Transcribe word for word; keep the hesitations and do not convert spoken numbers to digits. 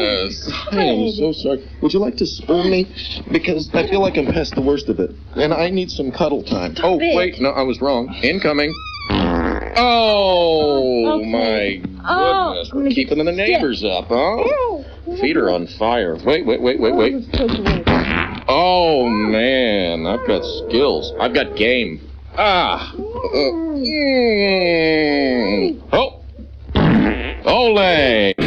I am so sorry. Would you like to spoon me? Because I feel like I'm past the worst of it. And I need some cuddle time. Stop oh, it. wait. No, I was wrong. Incoming. Oh, Okay. my Oh, goodness. I'm We're gonna keeping get the neighbors up, huh? Ew. Feet are on fire. Wait, wait, wait, wait, wait. Oh, man. I've got skills. I've got game. Ah. Uh, mm. Oh. Ole.